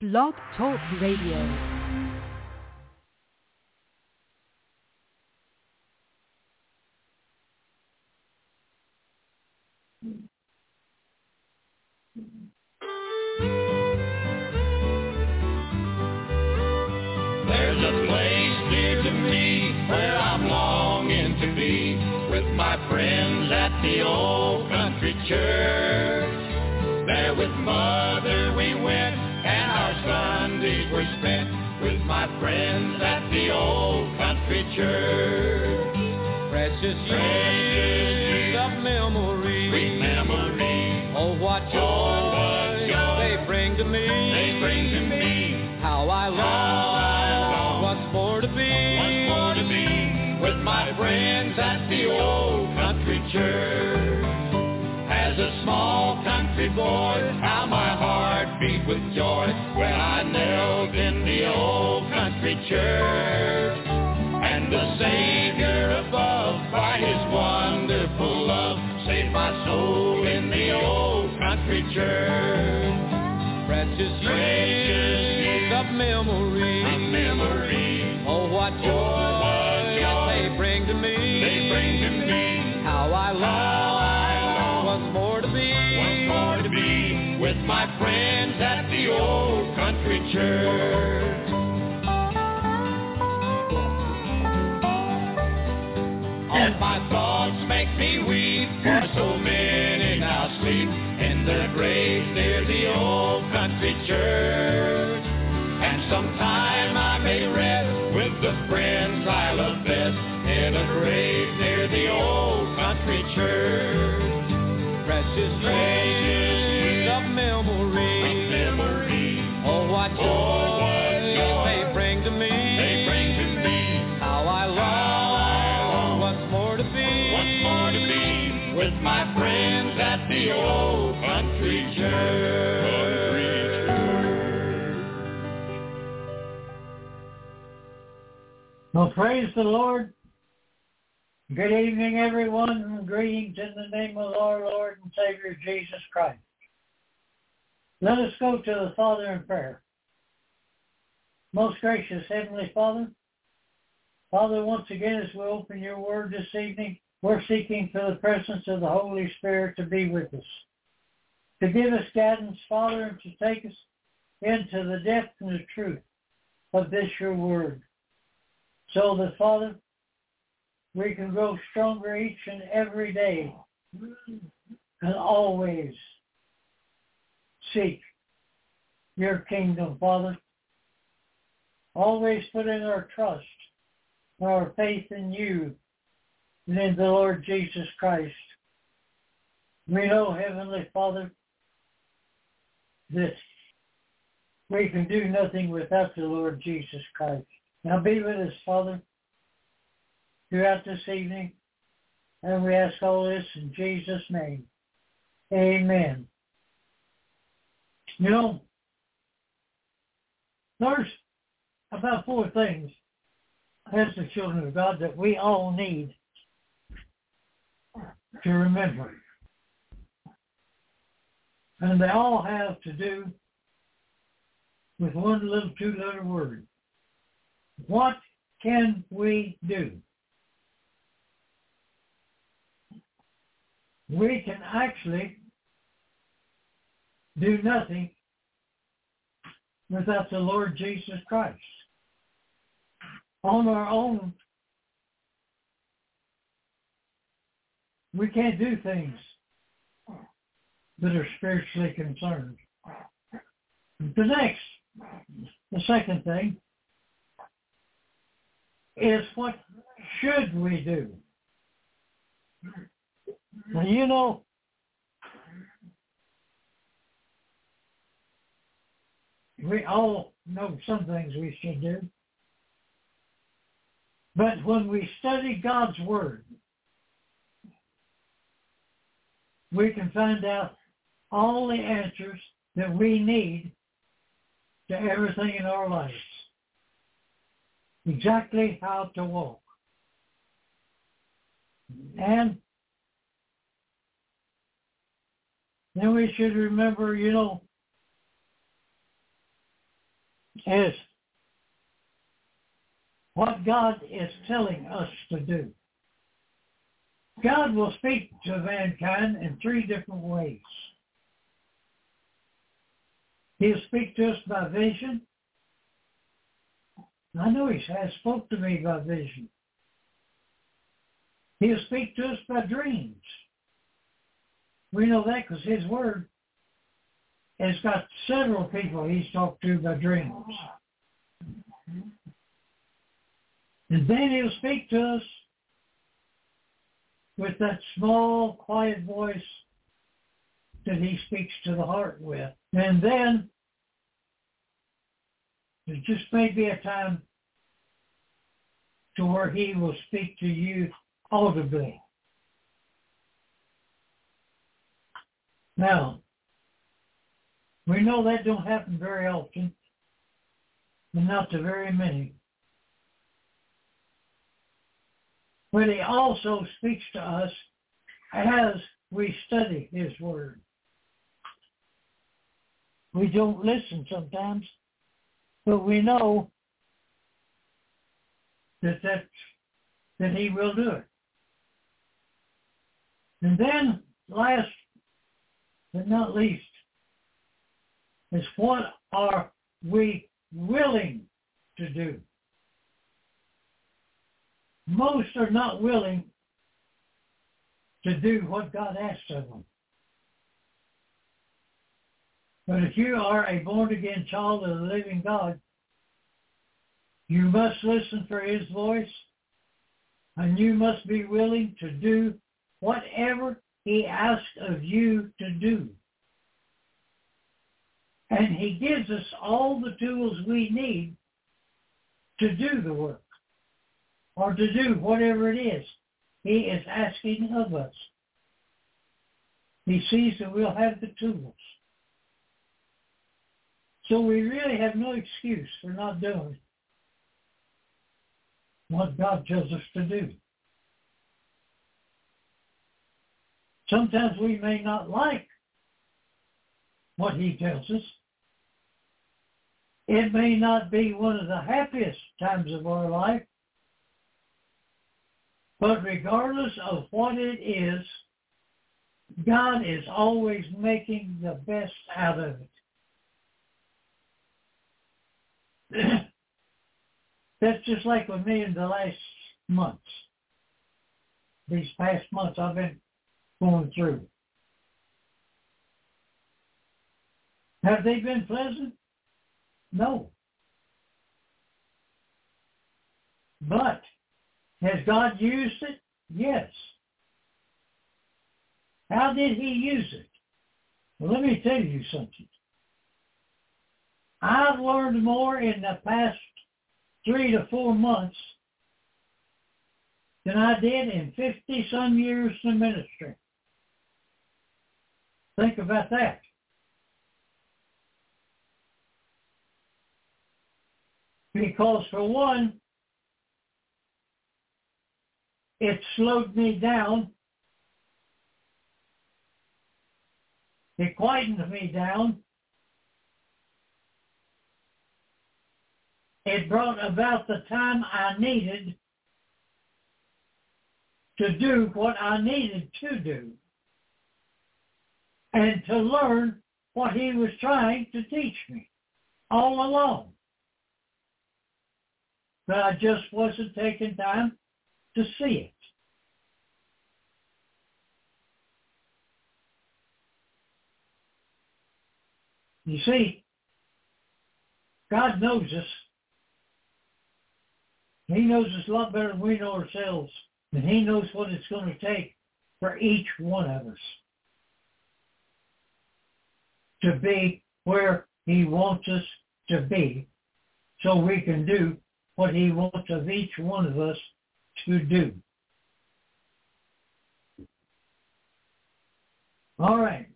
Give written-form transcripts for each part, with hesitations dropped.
Blog Talk Radio. There's a place dear to me where I'm longing to be with my friends at the old country church. There with Mother we went and our Sundays were spent with my friends at the old country church. Precious years of memory, Sweet memories, oh what joy they bring to me. they bring to me. How I long once more to be With my friends at the old country church. As a small country boy, how my heart beat with joy when I knelt in the old country church. And the Savior above, by His wonderful love, saved my soul in the old country church. precious years of memory. Oh what joy they bring to me. How I long once more to be With my friends at the old country church. All my thoughts make me weep, for so many now sleep in their graves near the old country church. And sometime I may rest with the friends I love best in a grave near the old country church. precious years of memory. Oh what joy they bring to me. How I long once more to be With my friends at the old country church. Well, praise the Lord. Good evening, everyone. Greetings in the name of our Lord and Savior, Jesus Christ. Let us go to the Father in prayer. Most gracious Heavenly Father, Father, once again, as we open your word this evening, we're seeking for the presence of the Holy Spirit to be with us, to give us guidance, Father, and to take us into the depth and the truth of this your word. So that, Father, we can grow stronger each and every day and always seek your kingdom, Father. Always putting our trust and our faith in you and in the Lord Jesus Christ. We know, Heavenly Father, that we can do nothing without the Lord Jesus Christ. Now be with us, Father, throughout this evening, and we ask all this in Jesus' name. Amen. You know, there's about 4 things as the children of God that we all need to remember. And they all have to do with one little 2-letter word. What can we do? We can actually do nothing without the Lord Jesus Christ. On our own, we can't do things that are spiritually concerned. The second thing is, what should we do? Now, you know, we all know some things we should do. But when we study God's Word, we can find out all the answers that we need to everything in our lives. Exactly how to walk. And then we should remember, is what God is telling us to do. God will speak to mankind in three different ways. He'll speak to us by vision. I know He has spoke to me by vision. He'll speak to us by dreams. We know that because His Word has got several people He's talked to by dreams. And then He'll speak to us with that small, quiet voice that He speaks to the heart with. And then there just may be a time to where He will speak to you audibly. Now, we know that don't happen very often, and not to very many. But He also speaks to us as we study His Word. We don't listen sometimes, but we know that He will do it. And then, last but not least, is what are we willing to do? Most are not willing to do what God asks of them. But if you are a born-again child of the living God, you must listen for His voice, and you must be willing to do whatever He asks of you to do. And He gives us all the tools we need to do the work, or to do whatever it is He is asking of us. He sees that we'll have the tools. So we really have no excuse for not doing what God tells us to do. Sometimes we may not like what He tells us. It may not be one of the happiest times of our life, but regardless of what it is, God is always making the best out of it. That's just like with me in the last months. These past months I've been going through. Have they been pleasant? No. But has God used it? Yes. How did He use it? Well, let me tell you something. I've learned more in the past 3 to 4 months than I did in 50-some years in ministry. Think about that. Because for one, it slowed me down. It quietened me down. It brought about the time I needed to do what I needed to do and to learn what He was trying to teach me all along. But I just wasn't taking time to see it. You see, God knows us. He knows us a lot better than we know ourselves. And He knows what it's going to take for each one of us to be where He wants us to be so we can do what He wants of each one of us to do. All right.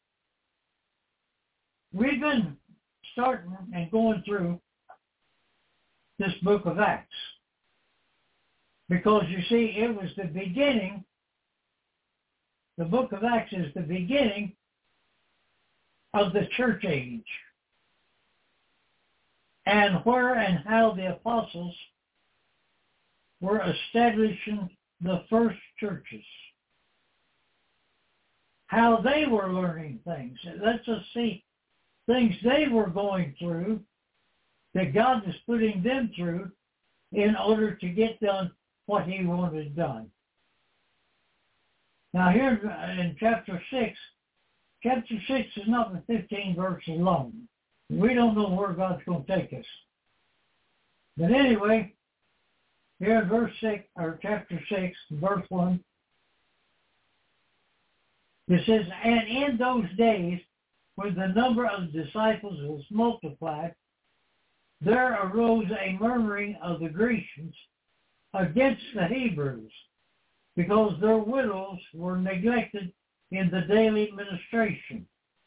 We've been starting and going through this book of Acts because, you see, it was the beginning. The book of Acts is the beginning of the church age. and where and how the apostles were establishing the first churches. How they were learning things. It lets us see things they were going through that God is putting them through in order to get done what he wanted done. Now here in chapter 6 is not the 15 verses long. We don't know where God's going to take us. But anyway, here in verse 6, or chapter 6, verse 1, it says, and in those days, when the number of disciples was multiplied, there arose a murmuring of the Grecians against the Hebrews, because their widows were neglected in the daily ministration.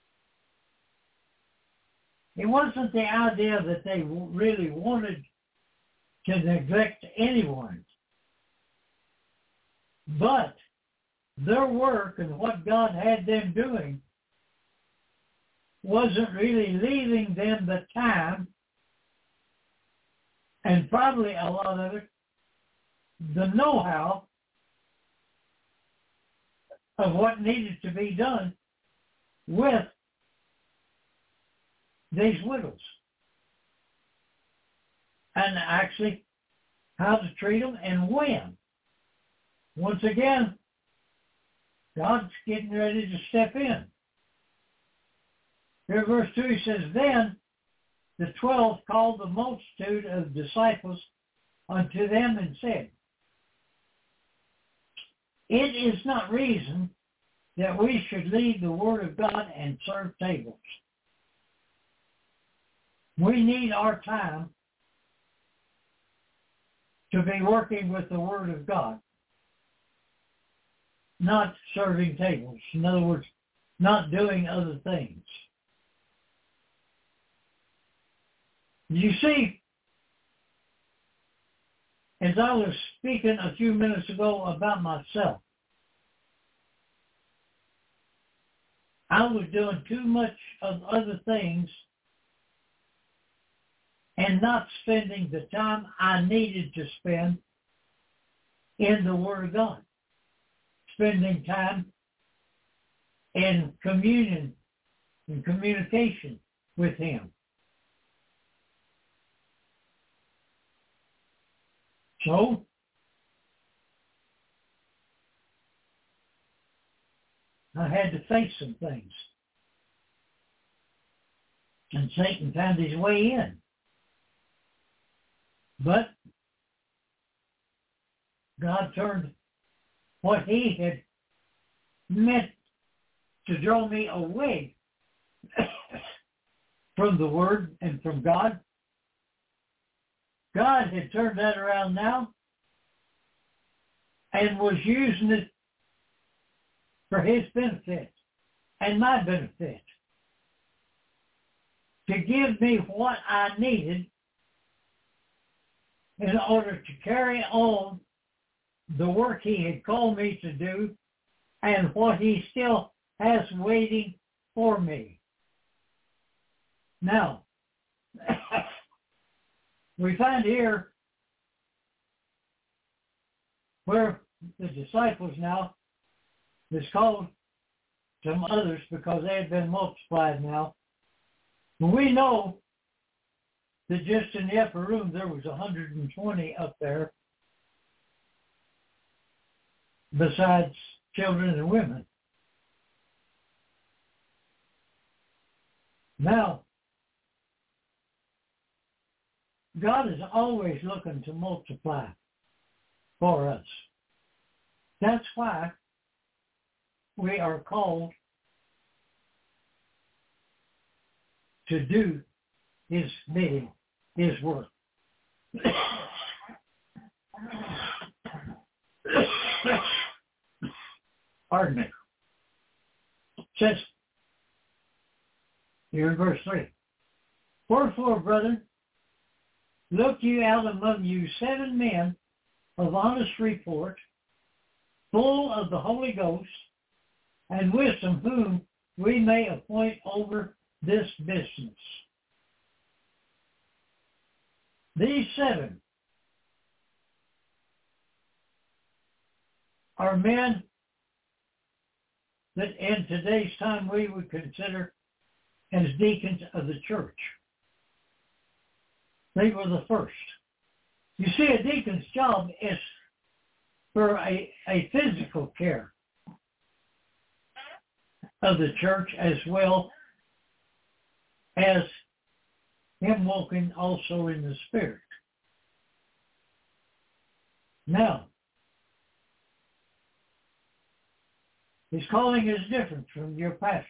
It wasn't the idea that they really wanted to neglect anyone, but their work and what God had them doing wasn't really leaving them the time, and probably a lot of it, the know-how of what needed to be done with these widows. And actually how to treat them and when. Once again, God's getting ready to step in. Here verse 2, he says, then the 12 called the multitude of disciples unto them and said, it is not reason that we should leave the word of God and serve tables. We need our time to be working with the word of God, not serving tables. In other words, not doing other things. You see, as I was speaking a few minutes ago about myself, I was doing too much of other things and not spending the time I needed to spend in the Word of God. Spending time in communion and communication with Him. So, I had to face some things. And Satan found his way in. But God turned what he had meant to draw me away from the Word and from God. God had turned that around now and was using it for his benefit and my benefit to give me what I needed in order to carry on the work he had called me to do and what he still has waiting for me. Now, we find here where the disciples now is called some others because they had been multiplied now. We know that just in the upper room there was 120 up there besides children and women. Now, God is always looking to multiply for us. That's why we are called to do his bidding, his work. Pardon me. It says here in verse 3, wherefore, brethren, look you out among you 7 men of honest report, full of the Holy Ghost and wisdom, whom we may appoint over this business. These 7 are men that in today's time we would consider as deacons of the church. They were the first. You see, a deacon's job is for a physical care of the church as well as him walking also in the Spirit. Now, his calling is different from your pastor.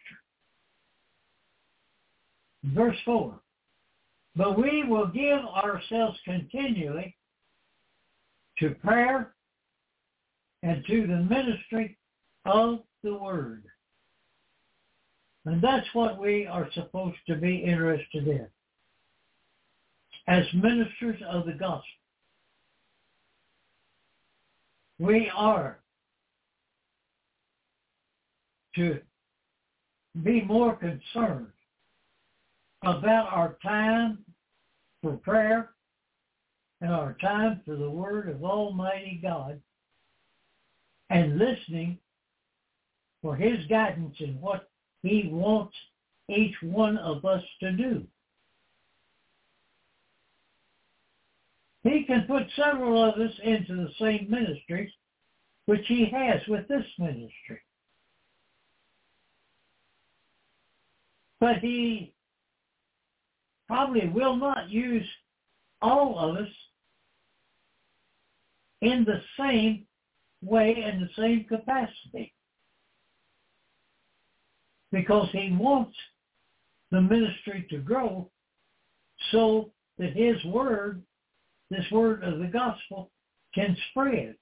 Verse 4, but we will give ourselves continually to prayer and to the ministry of the Word. And that's what we are supposed to be interested in as ministers of the gospel. We are to be more concerned about our time for prayer and our time for the Word of Almighty God and listening for His guidance in what He wants each one of us to do. He can put several of us into the same ministries, which He has with this ministry. But He probably will not use all of us in the same way and the same capacity, because He wants the ministry to grow so that His Word, this Word of the gospel, can spread.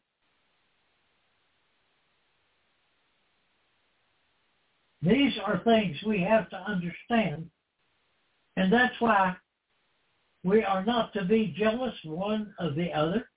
These are things we have to understand, and that's why we are not to be jealous one of the other.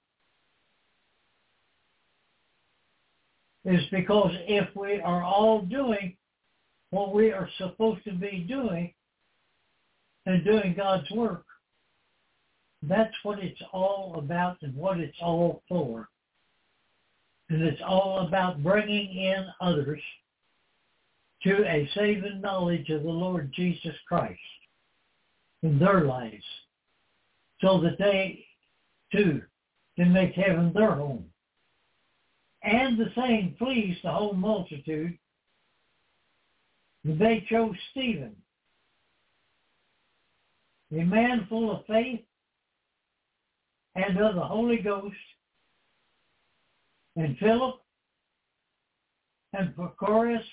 Is because if we are all doing what we are supposed to be doing and doing God's work, that's what it's all about and what it's all for. And it's all about bringing in others to a saving knowledge of the Lord Jesus Christ in their lives, so that they too can make heaven their home. And the saying pleased the whole multitude. They chose Stephen, a man full of faith and of the Holy Ghost, and Philip, and Prochorus,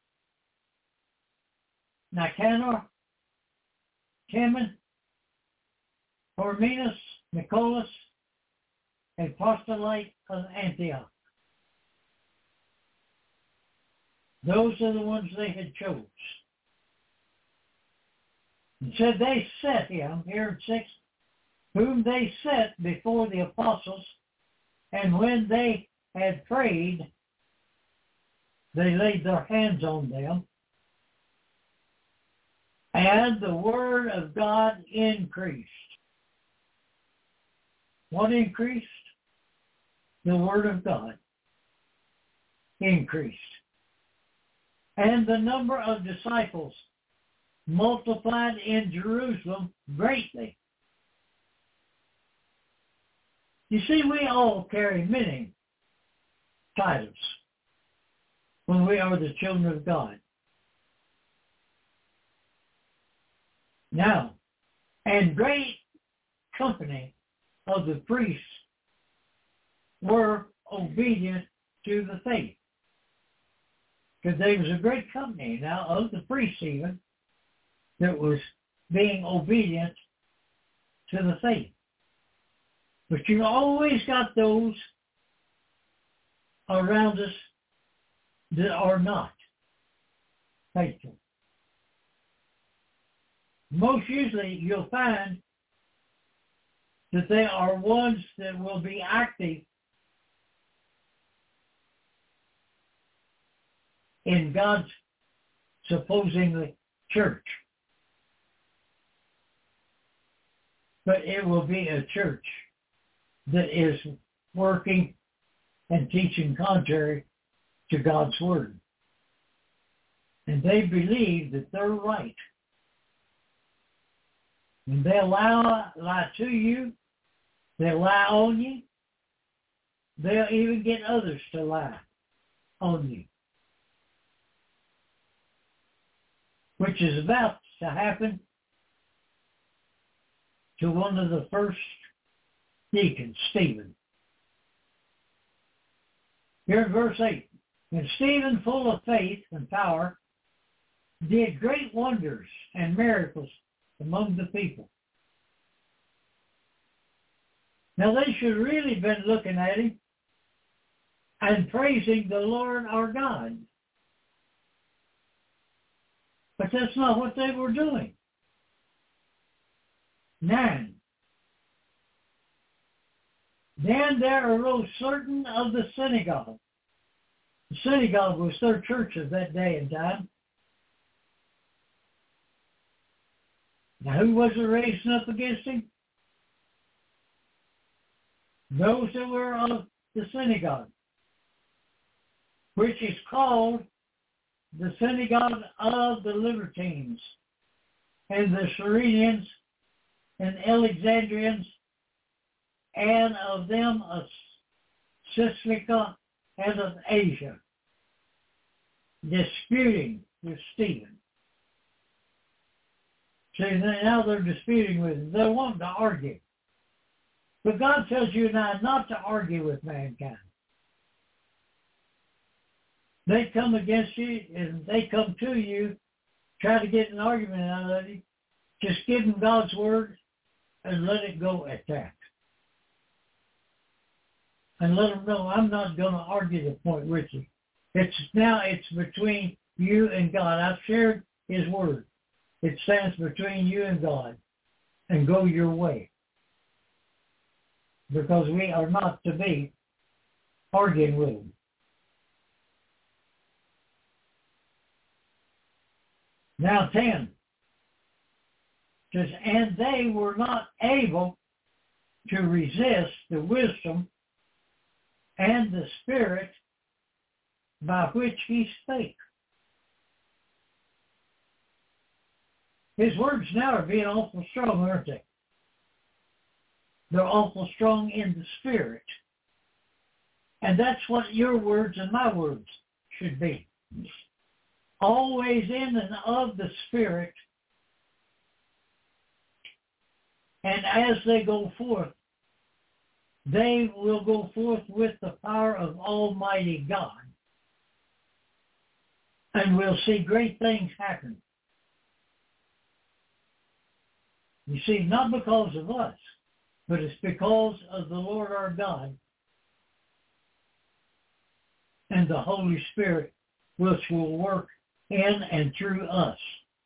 Nicanor, Timon, Parmenas, Nicholas, a proselyte of Antioch. Those are the ones they had chose. And said they set him, here in 6, whom they set before the apostles, and when they had prayed, they laid their hands on them, and the Word of God increased. What increased? The Word of God increased. And the number of disciples multiplied in Jerusalem greatly. You see, we all carry many titles when we are the children of God. Now, and great company of the priests were obedient to the faith. Because there was a great company now of the priests even that was being obedient to the faith. But you always got those around us that are not faithful. Most usually you'll find that they are ones that will be active in God's supposedly church. but it will be a church that is working and teaching contrary to God's Word. And they believe that they're right. And they'll lie to you. They'll lie on you. They'll even get others to lie on you. Which is about to happen to one of the first deacons, Stephen. Here in verse 8, and Stephen, full of faith and power, did great wonders and miracles among the people. Now they should really have been looking at him and praising the Lord our God. But that's not what they were doing. 9. Then there arose certain of the synagogue. The synagogue was their church of that day and time. Now who was it raising up against him? Those that were of the synagogue, which is called the synagogue of the Libertines, and the Cyrenians, and Alexandrians, and of them of Cilicia and of Asia, disputing with Stephen. See, now they're disputing with him. They want to argue. But God tells you and I not to argue with mankind. They come against you and they come to you, try to get an argument out of you. Just give them God's Word and let it go at that. And let them know I'm not going to argue the point with you. It's between you and God. I've shared His Word. It stands between you and God. And go your way. Because we are not to be arguing with them. Now 10 says, and they were not able to resist the wisdom and the Spirit by which he spake. His words now are being awful strong, aren't they? They're awful strong in the Spirit. And that's what your words and my words should be. Always in and of the Spirit. And as they go forth, they will go forth with the power of Almighty God. And we'll see great things happen. You see, not because of us, but it's because of the Lord our God and the Holy Spirit, which will work in and through us.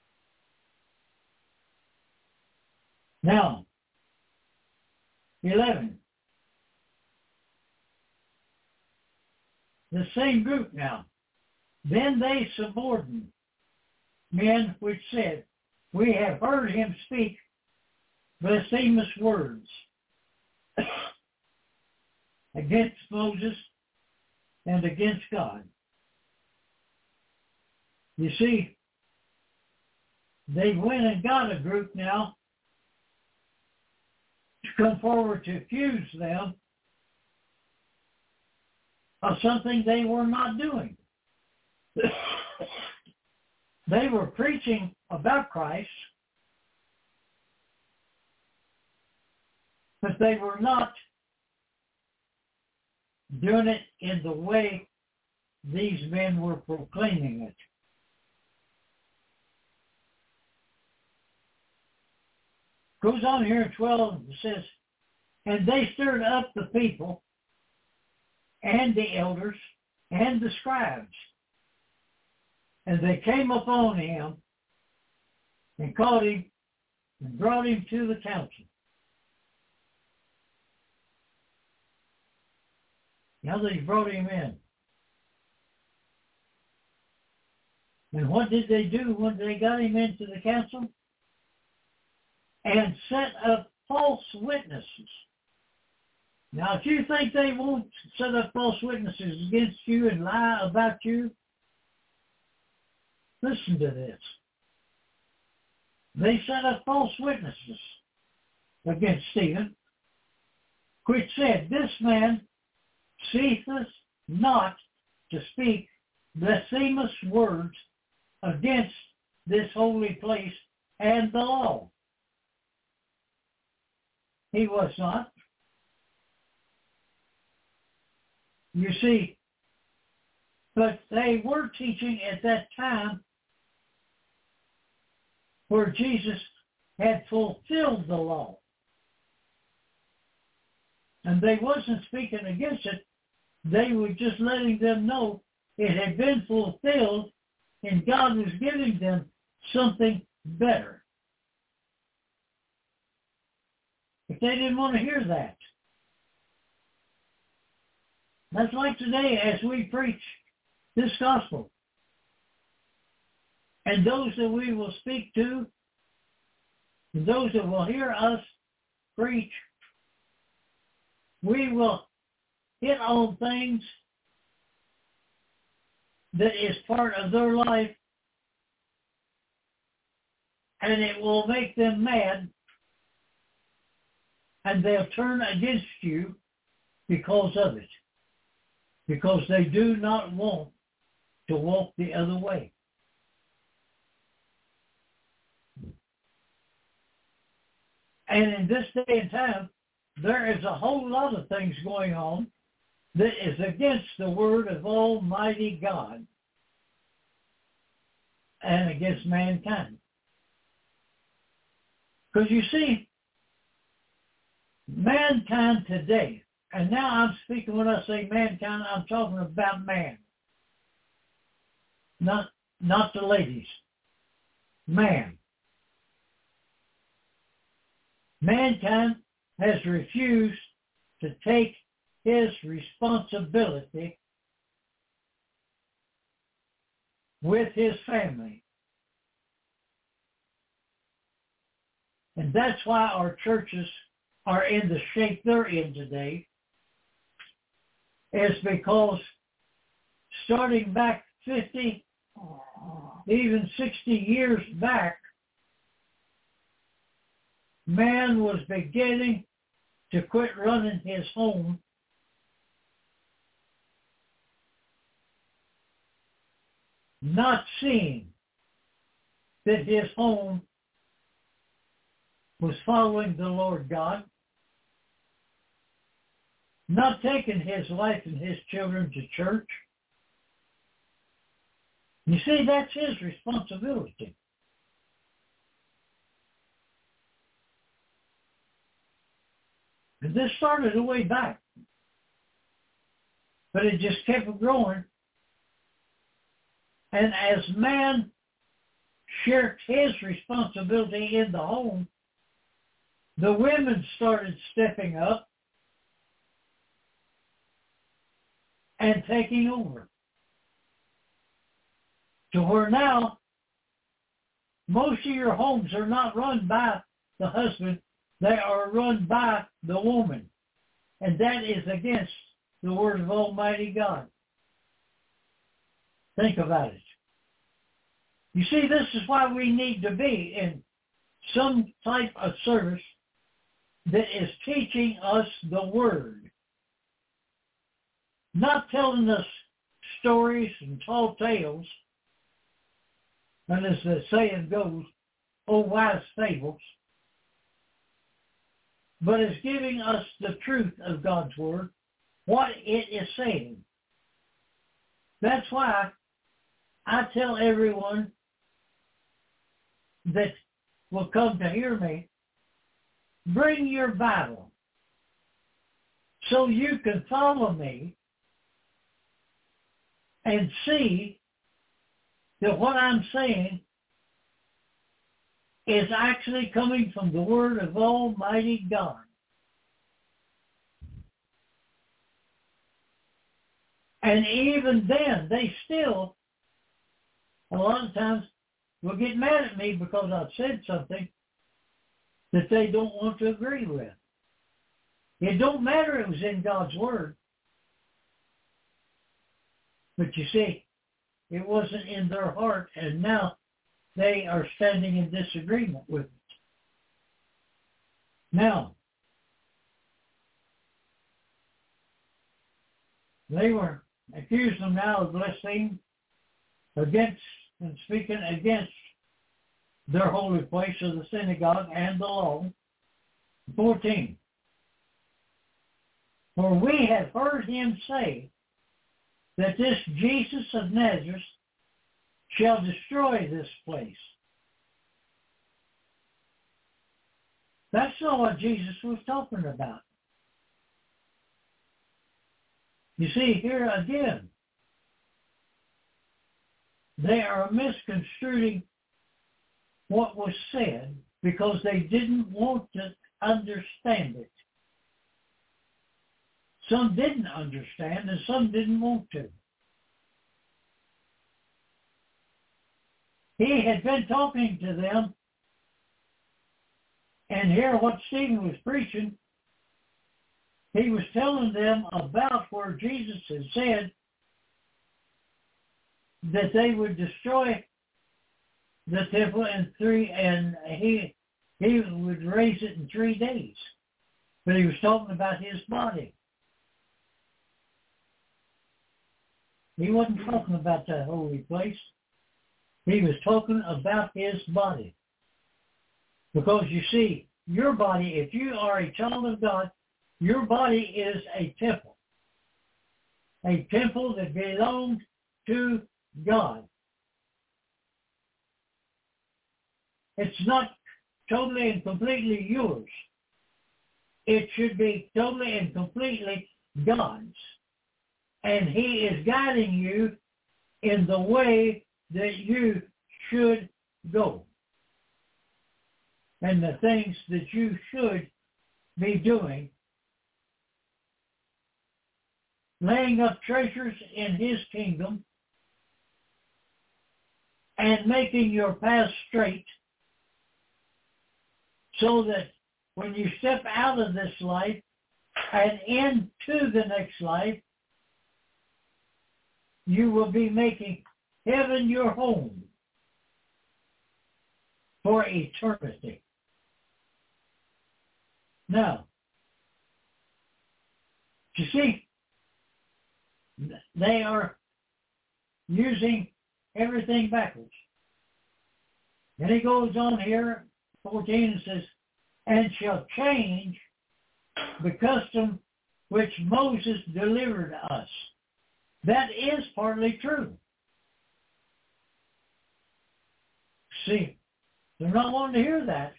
Now, 11. The same group now. Then they subordinate men which said, we have heard him speak blasphemous words against Moses and against God. You see, they went and got a group now to come forward to accuse them of something they were not doing. They were preaching about Christ, but they were not doing it in the way these men were proclaiming it. Goes on here in 12, it says, and they stirred up the people and the elders and the scribes, and they came upon him and caught him and brought him to the council. Now they brought him in. And what did they do when they got him into the council? And set up false witnesses. Now, if you think they won't set up false witnesses against you and lie about you, listen to this. They set up false witnesses against Stephen, which said, "This man ceaseth not to speak blasphemous words against this holy place and the law." He was not. You see, but they were teaching at that time where Jesus had fulfilled the law. And they wasn't speaking against it. They were just letting them know it had been fulfilled and God was giving them something better. But they didn't want to hear that. That's like today as we preach this gospel. And those that we will speak to, and those that will hear us preach, we will hit on things that is part of their life, and it will make them mad, and they'll turn against you because of it, because they do not want to walk the other way. And in this day and time, there is a whole lot of things going on that is against the word of Almighty God and against mankind. Because you see, mankind today, and now I'm speaking when I say mankind, I'm talking about man. Not the ladies. Man. Mankind has refused to take his responsibility with his family. And that's why our churches are in the shape they're in today, is because starting back 50, even 60 years back, man was beginning to quit running his home not seeing that his home was following the Lord God, not taking his wife and his children to church. You see, that's his responsibility. And this started a way back, but it just kept growing. And as man shirked his responsibility in the home, the women started stepping up and taking over. To where now, most of your homes are not run by the husband, they are run by the woman. And that is against the word of Almighty God. Think about it. You see, this is why we need to be in some type of service that is teaching us the word. Not telling us stories and tall tales, and as the saying goes, old wise fables, but is giving us the truth of God's word, what it is saying. That's why I tell everyone that will come to hear me, bring your Bible so you can follow me and see that what I'm saying is actually coming from the word of Almighty God. And even then, they still, a lot of times, will get mad at me because I've said something that they don't want to agree with. It don't matter it was in God's Word. But you see, it wasn't in their heart, and now they are standing in disagreement with it. Now, they were accusing them now of blaspheming against and speaking against their holy place of the synagogue and the law. 14. For we have heard him say that this Jesus of Nazareth shall destroy this place. That's not what Jesus was talking about. You see, here again, they are misconstruing what was said because they didn't want to understand it. Some didn't understand and some didn't want to. He had been talking to them, and here what Stephen was preaching, he was telling them about where Jesus had said that they would destroy the temple and he would raise it in 3 days. But he was talking about his body. He wasn't talking about that holy place. He was talking about his body. Because you see, your body, if you are a child of God, your body is a temple that belongs to God. It's not totally and completely yours. It should be totally and completely God's. And he is guiding you in the way that you should go. And the things that you should be doing. Laying up treasures in his kingdom and making your path straight so that when you step out of this life and into the next life, you will be making heaven your home for eternity. Now, you see, they are using everything backwards. And he goes on here, 14, and says, and shall change the custom which Moses delivered us. That is partly true. See, they're not wanting to hear that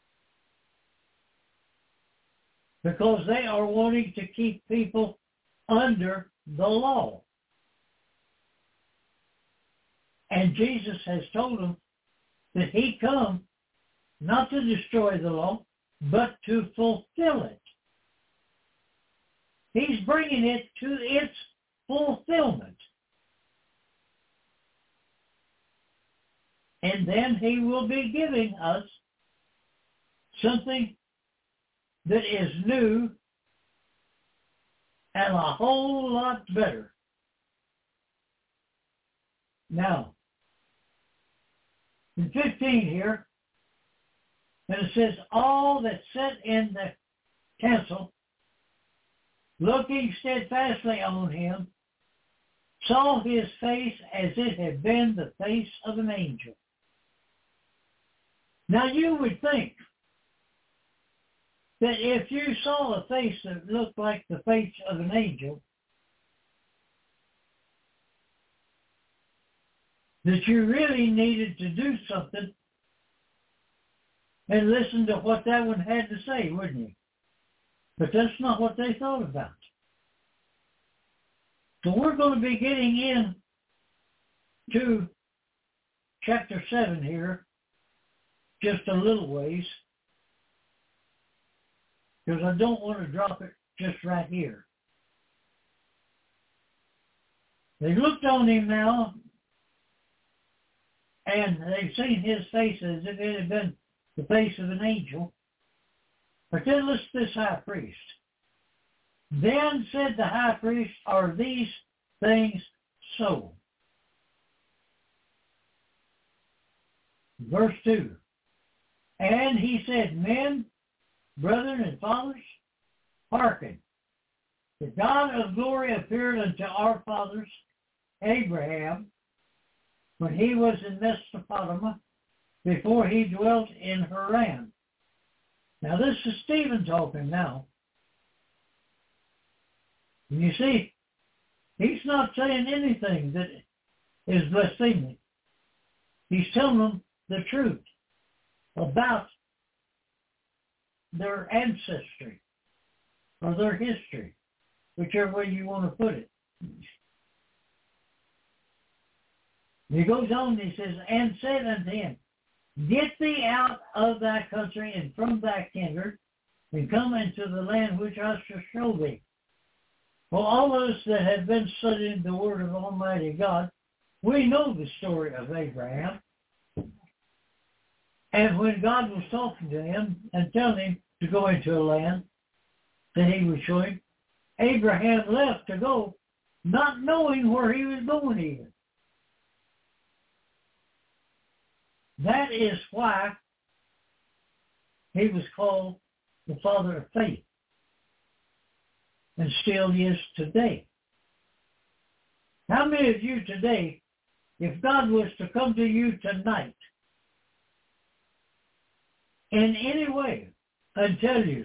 because they are wanting to keep people under the law. And Jesus has told them that he come not to destroy the law, but to fulfill it. He's bringing it to its fulfillment. And then he will be giving us something that is new and a whole lot better. Now, in 15 here, and it says, all that sat in the council, looking steadfastly on him, saw his face as it had been the face of an angel. Now you would think that if you saw a face that looked like the face of an angel, that you really needed to do something and listen to what that one had to say, wouldn't you? But that's not what they thought about. So we're going to be getting in to chapter 7 here, just a little ways, because I don't want to drop it just right here. They looked on him now, and they've seen his face as if it had been the face of an angel. But then listen to this high priest. Then said the high priest, are these things so? Verse 2. And he said, men, brethren, and fathers, hearken. The God of glory appeared unto our fathers, Abraham, when he was in Mesopotamia, before he dwelt in Haran. Now this is Stephen talking now. And you see, he's not saying anything that is blaspheming. He's telling them the truth about their ancestry or their history, whichever way you want to put it. He goes on, he says, and said unto him, get thee out of thy country and from thy kindred, and come into the land which I shall show thee. Well, all of us that have been studying the Word of Almighty God, we know the story of Abraham. And when God was talking to him and telling him to go into a land that he would show him, Abraham left to go, not knowing where he was going even. That is why he was called the father of faith, and still is today. How many of you today, if God was to come to you tonight in any way and tell you,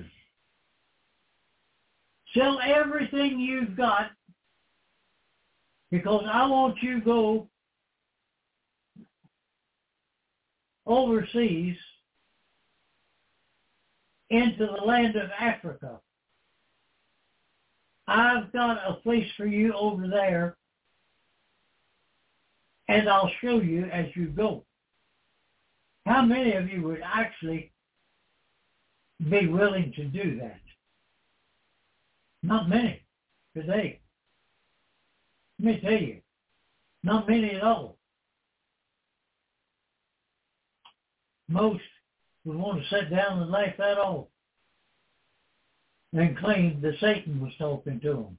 sell everything you've got because I want you to go overseas into the land of Africa. I've got a place for you over there, and I'll show you as you go. How many of you would actually be willing to do that? Not many today. Let me tell you, not many at all. Most would want to sit down and laugh that off and claim that Satan was talking to them.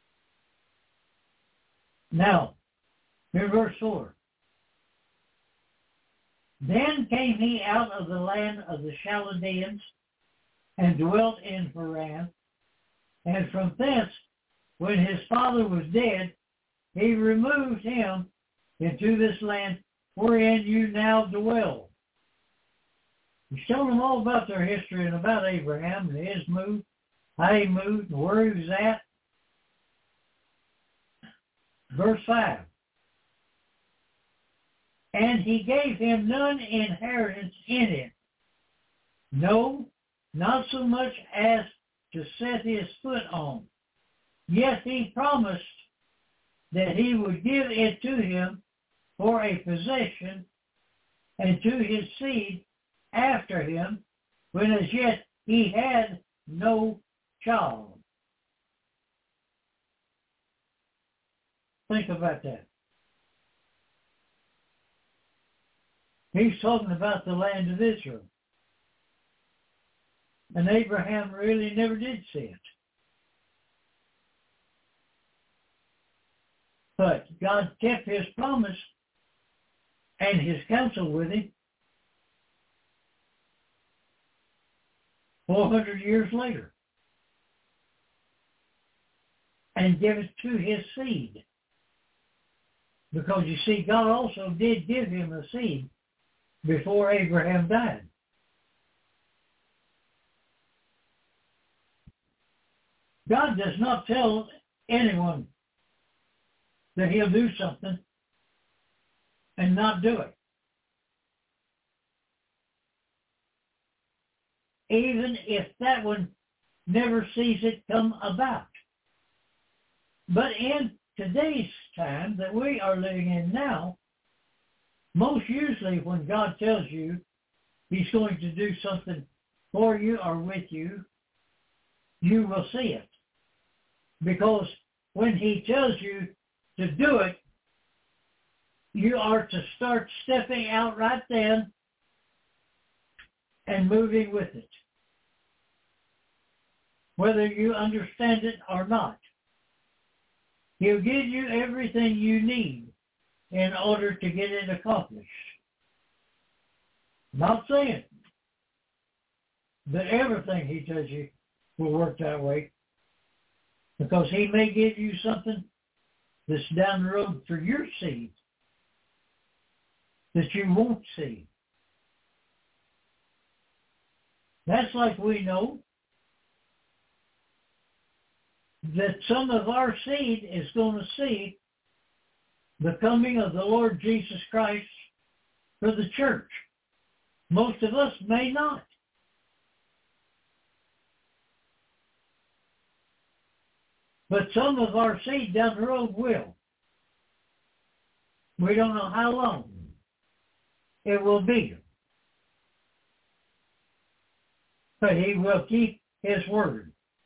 Now, in verse 4, then came he out of the land of the Chaldeans and dwelt in Haran, and from thence, when his father was dead, he removed him into this land wherein you now dwell. He's telling them all about their history and about Abraham and his move, how he moved, and where he was at. Verse 5. And he gave him none inheritance in it, no, not so much as to set his foot on. Yet he promised that he would give it to him for a possession and to his seed after him, when as yet he had no child. Think about that. He's talking about the land of Israel. And Abraham really never did see it. But God kept his promise and his counsel with him 400 years later, and give it to his seed. Because you see, God also did give him a seed before Abraham died. God does not tell anyone that he'll do something and not do it. Even if that one never sees it come about. But in today's time that we are living in now, most usually when God tells you he's going to do something for you or with you, you will see it. Because when he tells you to do it, you are to start stepping out right then and moving with it. whether you understand it or not. He'll give you everything you need in order to get it accomplished. Not saying that everything he tells you will work that way, because he may give you something that's down the road for your seed that you won't see. That's like we know that some of our seed is going to see the coming of the Lord Jesus Christ for the church. Most of us may not. But some of our seed down the road will. We don't know how long it will be. But he will keep his word.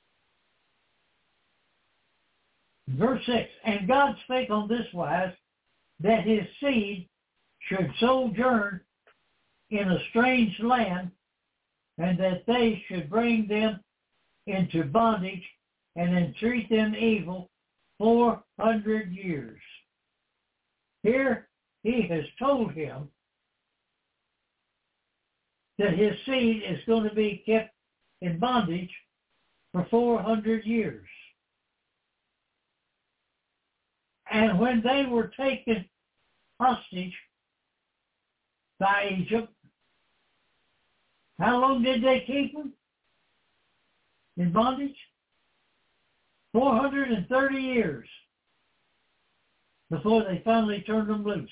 Verse 6, and God spake on this wise, that his seed should sojourn in a strange land, and that they should bring them into bondage and entreat them evil 400 years. Here he has told him that his seed is going to be kept in bondage for 400 years. And when they were taken hostage by Egypt, how long did they keep them in bondage? 430 years before they finally turned them loose.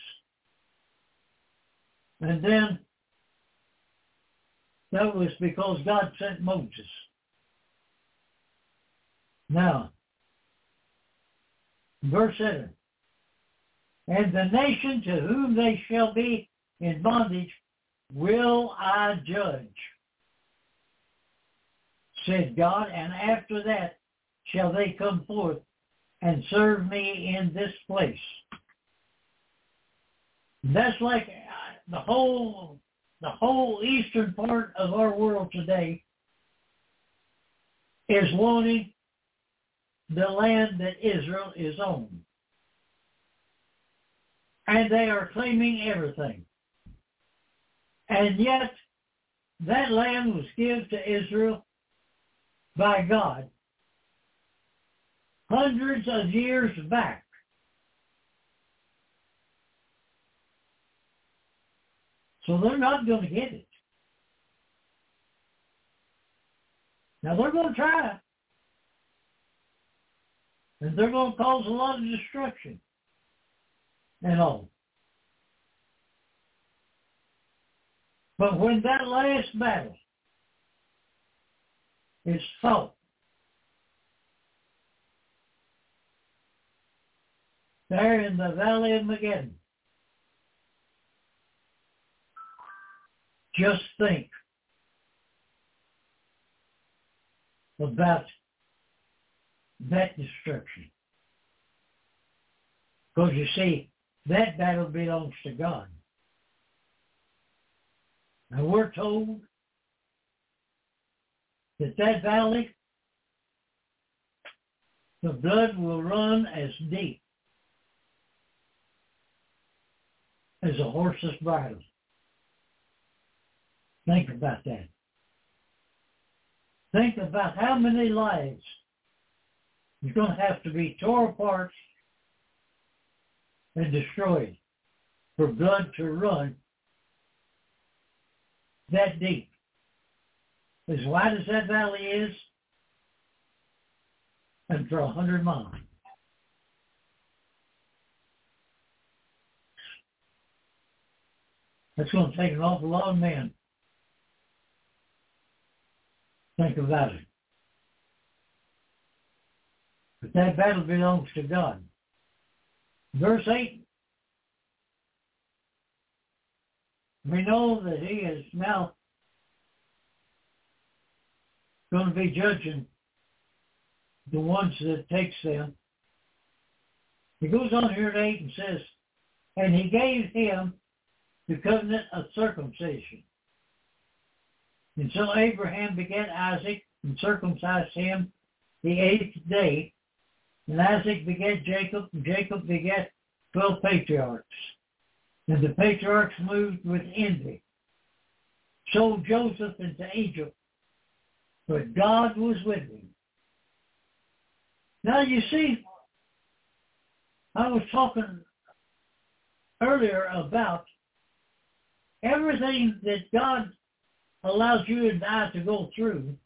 And then that was because God sent Moses. Now, verse 7, and the nation to whom they shall be in bondage will I judge, said God, and after that shall they come forth and serve me in this place. That's like the whole eastern part of our world today is wanting the land that Israel is on. And they are claiming everything. And yet, that land was given to Israel by God hundreds of years back. So they're not going to get it. Now they're going to try. And they're going to cause a lot of destruction and all. But when that last battle is fought, there in the Valley of Megiddo, just think about that destruction. Because you see, that battle belongs to God. And we're told that that valley, the blood will run as deep as a horse's bridle. Think about that. Think about how many lives is going to have to be torn apart and destroyed for blood to run that deep. As wide as that valley is, and for 100 miles. That's going to take an awful lot of men. Think about it. But that battle belongs to God. Verse 8, we know that he is now going to be judging the ones that takes them. He goes on here at 8 and says, and he gave him the covenant of circumcision. And so Abraham begat Isaac, and circumcised him the 8th day. And Isaac begat Jacob, and Jacob begat 12 patriarchs. And the patriarchs moved with envy, sold Joseph into Egypt, but God was with him. Now you see, I was talking earlier about everything that God allows you and I to go through.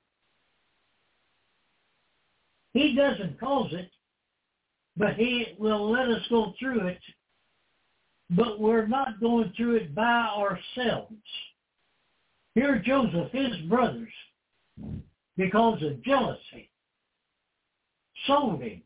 He doesn't cause it, but he will let us go through it, but we're not going through it by ourselves. Here Joseph, his brothers, because of jealousy, sold him.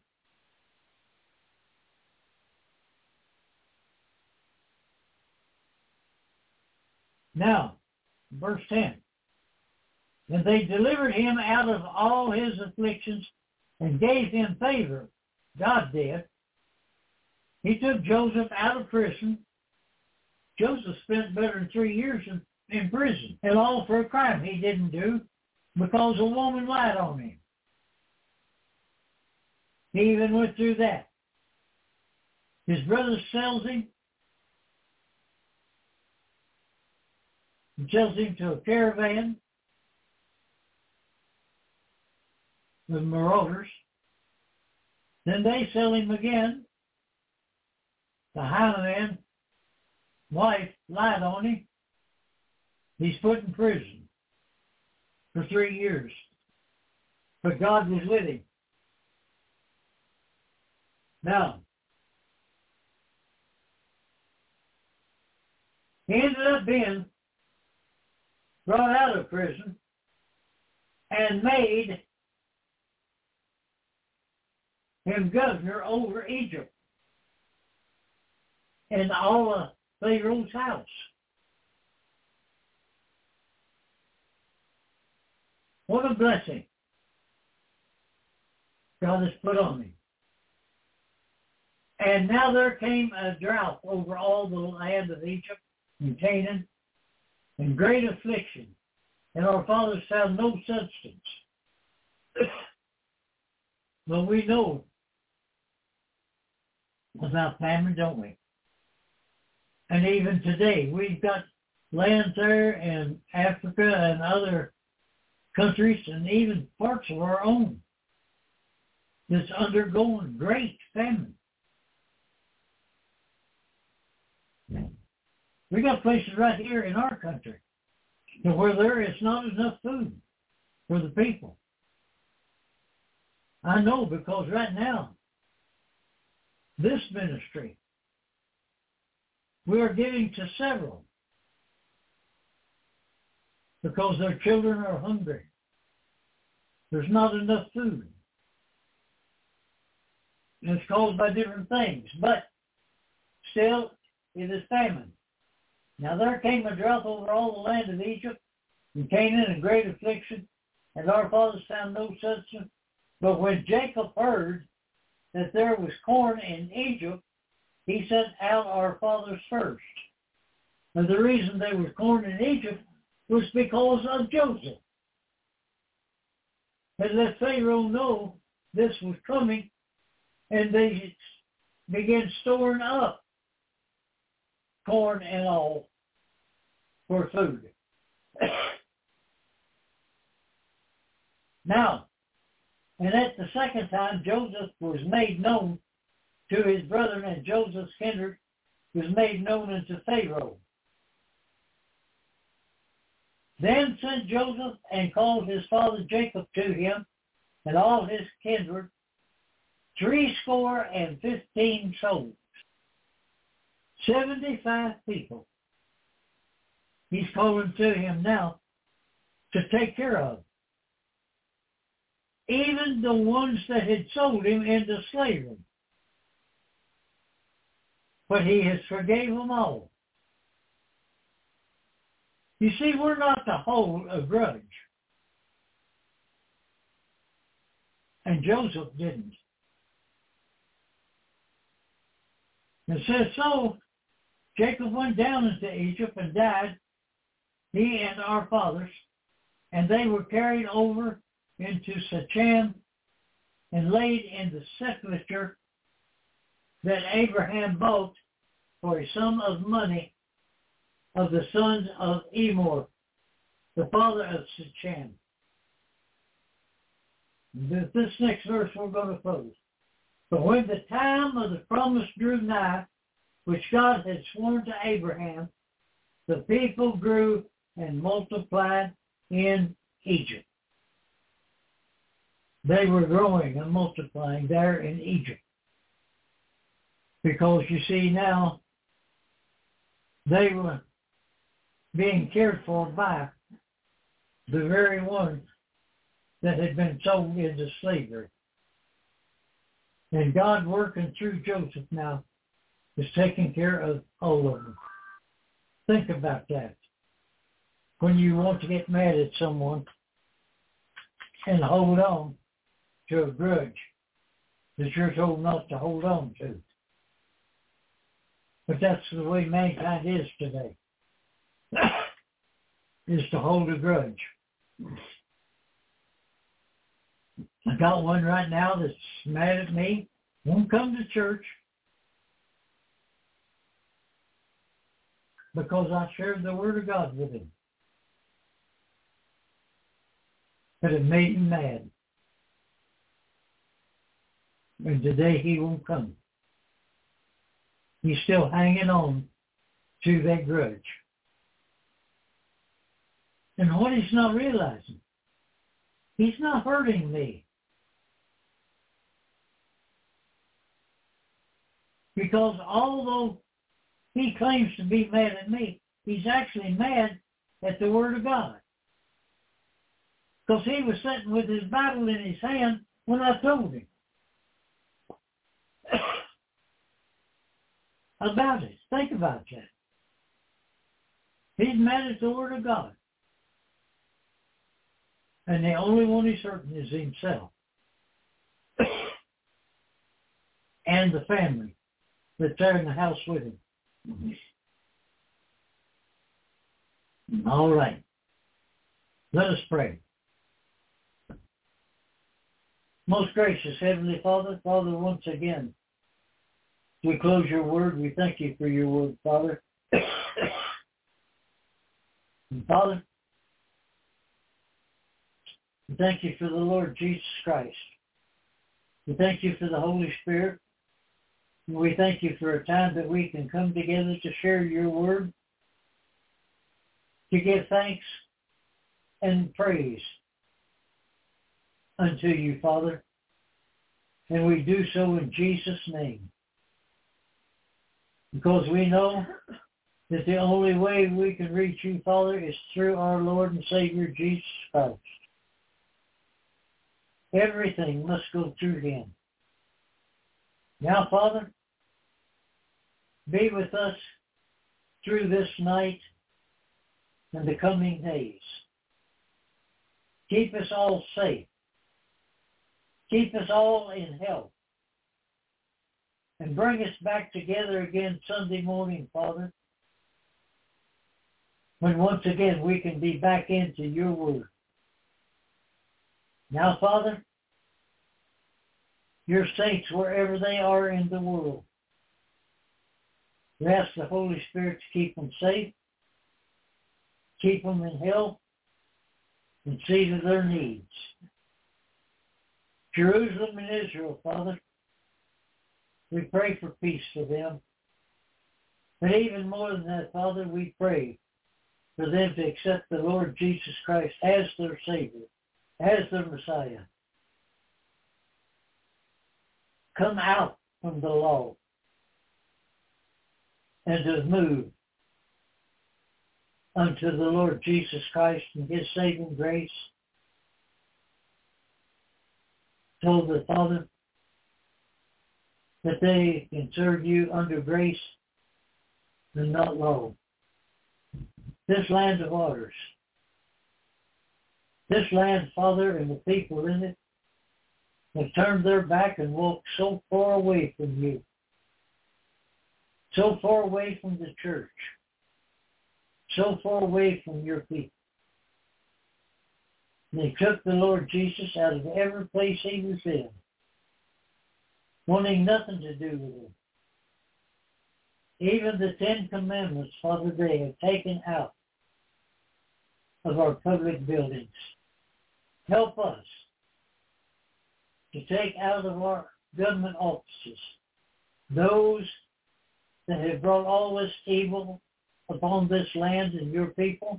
Now, verse 10. And they delivered him out of all his afflictions and gave him favor. God did. He took Joseph out of prison. Joseph spent better than 3 years in prison, and all for a crime he didn't do because a woman lied on him. He even went through that. His brother sells him. He sells him to a caravan with marauders. Then they sell him again. The highwayman wife lied on him. He's put in prison for 3 years. But God was with him. Now, he ended up being brought out of prison and made him governor over Egypt and all of Pharaoh's house. What a blessing God has put on him. And now there came a drought over all the land of Egypt and Canaan, and great affliction, and our fathers found no substance. Well, we know about famine, don't we? And even today, we've got lands there in Africa and other countries, and even parts of our own, that's undergoing great famine. We got places right here in our country where there is not enough food for the people. I know, because right now, this ministry, we are giving to several because their children are hungry. There's not enough food. And it's caused by different things, but still it is famine. Now there came a drought over all the land of Egypt and Canaan, and great affliction, and our fathers found no substance. But when Jacob heard that there was corn in Egypt, he sent out our fathers first. And the reason there was corn in Egypt was because of Joseph. And let Pharaoh know this was coming, and they began storing up corn and all for food. Now, and at the second time, Joseph was made known to his brethren, and Joseph's kindred was made known unto Pharaoh. Then sent Joseph and called his father Jacob to him, and all his kindred, 75 souls, 75 people. He's calling to him now to take care of. Even the ones that had sold him into slavery. But he has forgave them all. You see, we're not to hold a grudge. And Joseph didn't. It says, so Jacob went down into Egypt and died, he and our fathers, and they were carried over into Shechem and laid in the sepulchre that Abraham bought for a sum of money of the sons of Emor, the father of Shechem. This next verse we're going to close. But when the time of the promise drew nigh, which God had sworn to Abraham, the people grew and multiplied in Egypt. They were growing and multiplying there in Egypt. Because you see now, they were being cared for by the very ones that had been sold into slavery. And God, working through Joseph now, is taking care of all of them. Think about that. When you want to get mad at someone and hold on to a grudge that you're told not to hold on to. But that's the way mankind is today, is to hold a grudge. I got one right now that's mad at me, won't come to church because I shared the Word of God with him. But it made him mad. And today he won't come. He's still hanging on to that grudge. And what he's not realizing, he's not hurting me. Because although he claims to be mad at me, he's actually mad at the Word of God. Because he was sitting with his Bible in his hand when I told him about it. Think about that. He's mad at the Word of God. And the only one he's hurting is himself. And the family that's there in the house with him. All right. Let us pray. Most gracious Heavenly Father, once again, we close your word. We thank you for your word, Father. And Father, we thank you for the Lord Jesus Christ. We thank you for the Holy Spirit. And we thank you for a time that we can come together to share your word, to give thanks and praise unto you, Father. And we do so in Jesus' name. Because we know that the only way we can reach you, Father, is through our Lord and Savior, Jesus Christ. Everything must go through him. Now, Father, be with us through this night and the coming days. Keep us all safe. Keep us all in health. And bring us back together again Sunday morning, Father, when once again we can be back into your word. Now, Father, your saints, wherever they are in the world, we ask the Holy Spirit to keep them safe, keep them in health, and see to their needs. Jerusalem and Israel, Father, we pray for peace for them. But even more than that, Father, we pray for them to accept the Lord Jesus Christ as their Savior, as their Messiah. Come out from the law and to move unto the Lord Jesus Christ and his saving grace. Told the Father that they can serve you under grace and not law. This land of ours, this land, Father, and the people in it have turned their back and walked so far away from you, so far away from the church, so far away from your people. They took the Lord Jesus out of every place he was in, wanting nothing to do with him. Even the 10 Commandments, Father, they have taken out of our public buildings. Help us to take out of our government offices those that have brought all this evil upon this land and your people,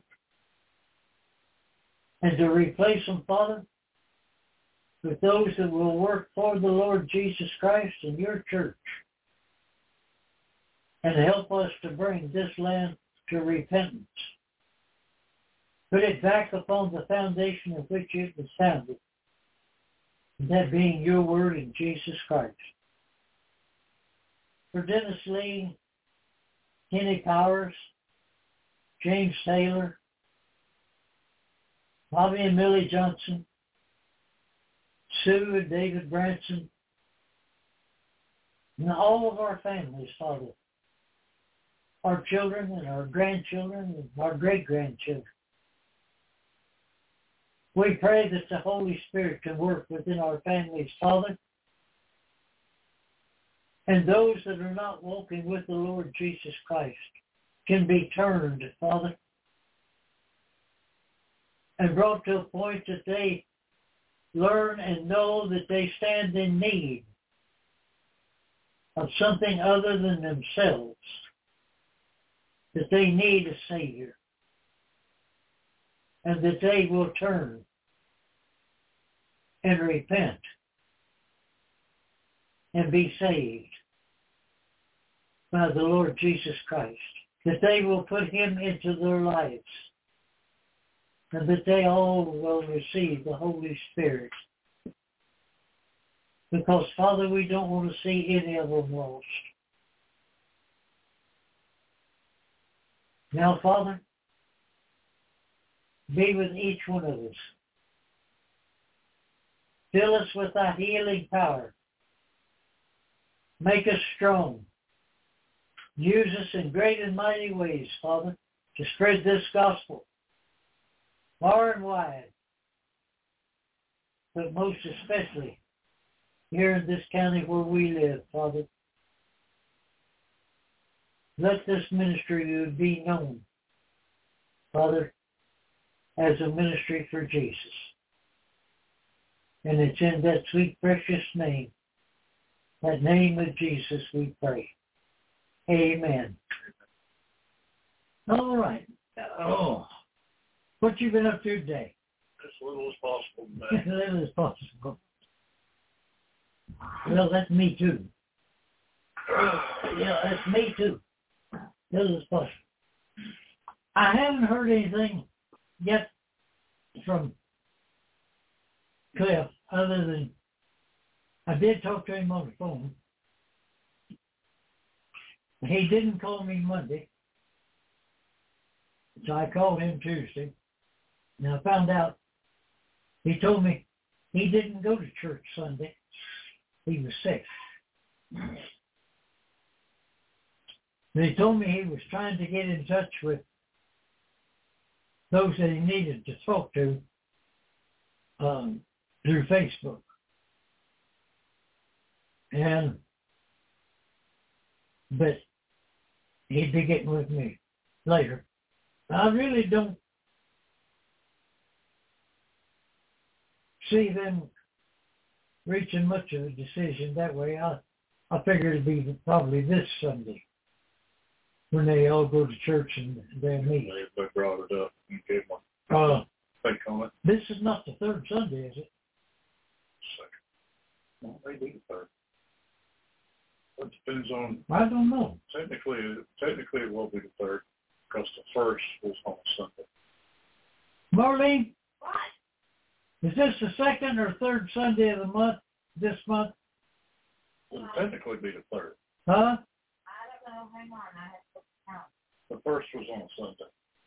and to replace them, Father, with those that will work for the Lord Jesus Christ and your church, and help us to bring this land to repentance. Put it back upon the foundation of which it was founded, that being your word in Jesus Christ. For Dennis Lee, Kenny Powers, James Taylor, Bobby and Millie Johnson, Sue and David Branson, and all of our families, Father, our children and our grandchildren and our great-grandchildren. We pray that the Holy Spirit can work within our families, Father, and those that are not walking with the Lord Jesus Christ can be turned, Father, and brought to a point that they learn and know that they stand in need of something other than themselves, that they need a Savior, and that they will turn and repent and be saved by the Lord Jesus Christ, that they will put him into their lives, and that they all will receive the Holy Spirit. Because, Father, we don't want to see any of them lost. Now, Father, be with each one of us. Fill us with thy healing power. Make us strong. Use us in great and mighty ways, Father, to spread this gospel far and wide, but most especially here in this county where we live, Father. Let this ministry be known, Father, as a ministry for Jesus. And it's in that sweet, precious name, that name of Jesus, we pray. Amen. All right. Oh, what you been up to today? As little as possible. As little as possible. Well, that's me too. Yeah, that's me too. As little as possible. I haven't heard anything yet from Cliff other than I did talk to him on the phone. He didn't call me Monday, so I called him Tuesday. And I found out, he told me he didn't go to church Sunday. He was sick. And he told me he was trying to get in touch with those that he needed to talk to through Facebook. But he'd be getting with me later. I really don't see them reaching much of a decision that way. I figure it'd be probably this Sunday when they all go to church and they meet. They brought it up and gave one take on it. This is not the third Sunday, is it? Second. No, maybe the third. It depends on. I don't know. Technically, it will be the third because the first was on Sunday. Marlene? What? Is this the second or third Sunday of the month, this month? It would technically be the third. Huh? I don't know. Hang on. I have to count. The first was on Sunday.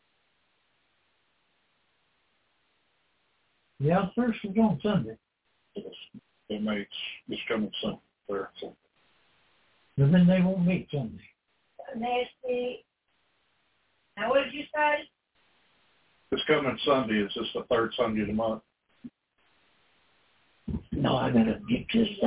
Yeah, first was on Sunday. They made this coming Sunday. There. So. But then they won't meet Sunday. Nasty. Now, what did you say? This coming Sunday is just the third Sunday of the month. No, I gotta get this